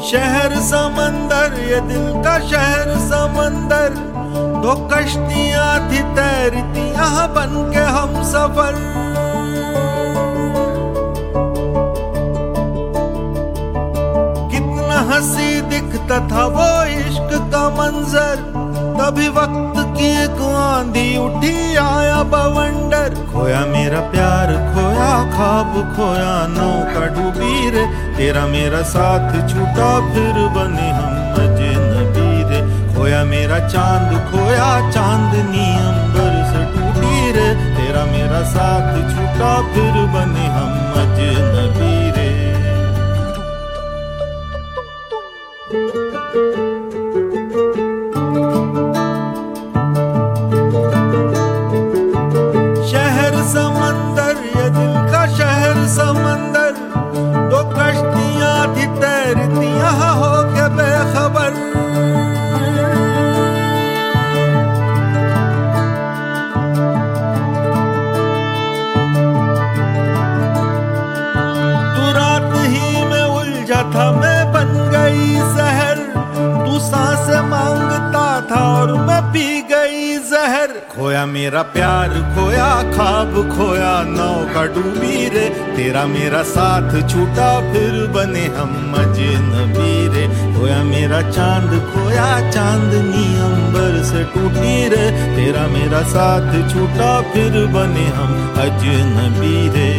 शहर समंदर, ये दिल का शहर समंदर, दो कश्तियां थी तैरती यहाँ बन के हम सफर। कितना हंसी दिखता था वो इश्क का मंजर, तभी वक्त की एक आंधी उठी आया बवंडर। खोया मेरा प्यार, खोया ख्वाब, खोया नौका डूबी रे, तेरा मेरा साथ छूटा फिर बने हम अजनबी रे। खोया मेरा चांद, खोया चांदनी अंबर से टूटी रे, तेरा मेरा साथ छूटा फिर बने हम अजनबी रे। समंदर, ये दिल का शहर समंदर, दो कश्तियां थी तैरती यहाँ हो के बेखबर। तू रात ही में उलझा था, मैं बन गई जहर, तू सांसें मांगता था और मैं पी गई जहर। खोया मेरा प्यार, खोया ख्वाब, खोया नौका डूबी रे, तेरा मेरा साथ छूटा फिर बने हम अजनबी रे। खोया मेरा चांद, खोया चांदनी अंबर से टूटी रे, तेरा मेरा साथ छूटा फिर बने हम अजनबी रे।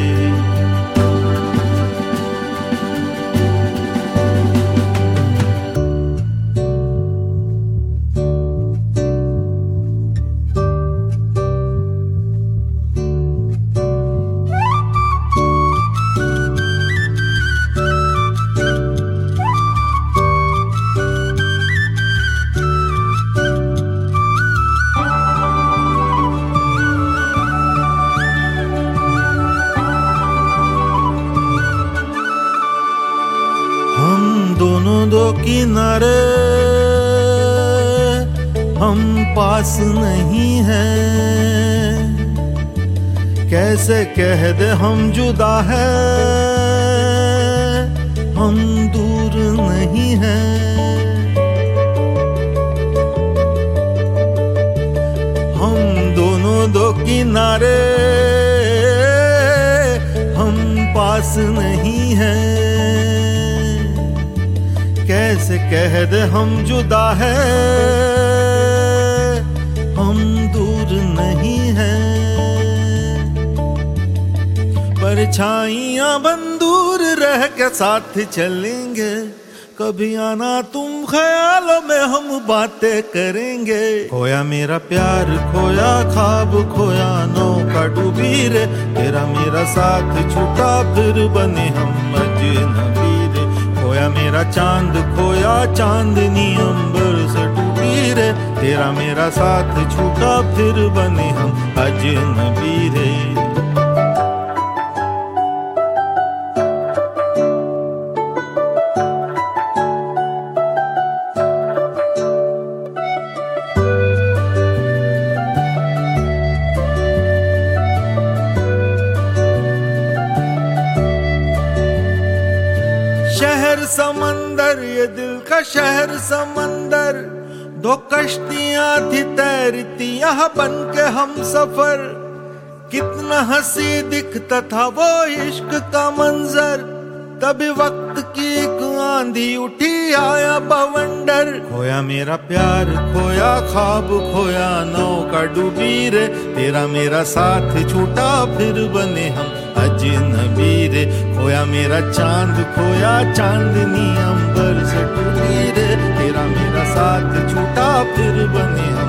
दोनों दो किनारे, हम पास नहीं हैं, कैसे कह दे हम जुदा है, हम दूर नहीं हैं। हम दोनों दो किनारे, हम पास नहीं हैं, कैसे कह दे हम जुदा है, हम दूर नहीं हैं। परछाइयां बन दूर रह के साथ चलेंगे, कभी आना तुम ख्यालों में हम बातें करेंगे। खोया मेरा प्यार, खोया ख्वाब, खोया नौका डूबी रे, तेरा मेरा साथ छूटा फिर बने हम अजनबी रे। खोया मेरा चांद, खोया चांदनी अंबर से टूटी रे, तेरा मेरा साथ छूटा फिर बने हम अजनबी रे। शहर समंदर, ये दिल का शहर समंदर, दो कश्तियां थी तैरती यहाँ बन के हम सफर। कितना हंसी दिखता था वो इश्क का मंजर, तभी वक्त की एक आंधी उठी आया बवंडर। खोया मेरा प्यार, खोया ख्वाब, खोया नौका डूबी रे, तेरा मेरा साथ छूटा फिर बने हम अजनबी रे। खोया मेरा चांद, खोया चांदनी अंबर से टूटी रे, तेरा मेरा साथ छूटा फिर बने हम